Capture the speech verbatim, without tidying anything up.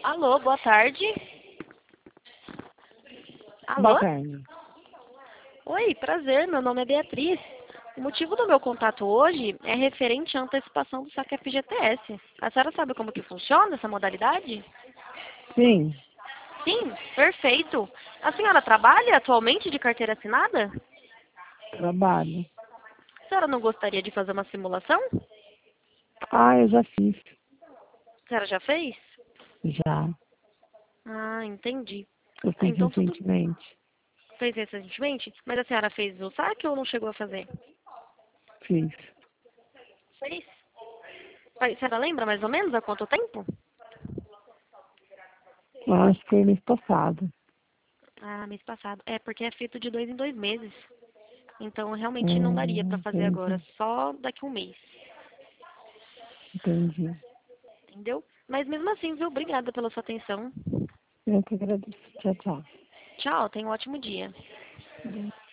Alô, boa tarde. Boa Alô? tarde. Oi, prazer, meu nome é Beatriz. O motivo do meu contato hoje é referente à antecipação do saque F G T S. A senhora sabe como que funciona essa modalidade? Sim, Sim, perfeito. A senhora trabalha atualmente de carteira assinada? trabalho. A senhora não gostaria de fazer uma simulação? Ah, eu já fiz. A senhora já fez? Já. Ah, entendi. Eu Ah, fiz então tudo recentemente. fez recentemente? Mas a senhora fez o saque ou não chegou a fazer? Fiz. Fez? A senhora lembra mais ou menos há quanto tempo? Eu acho que foi mês passado. Ah, mês passado. É, porque é feito de dois em dois meses. Então, realmente não daria Hum, para fazer agora, entendi. só daqui a um mês. Entendi. Entendeu? Mas mesmo assim, viu? Obrigada pela sua atenção. Eu que agradeço. Tchau, tchau. Tchau, tenha um ótimo dia.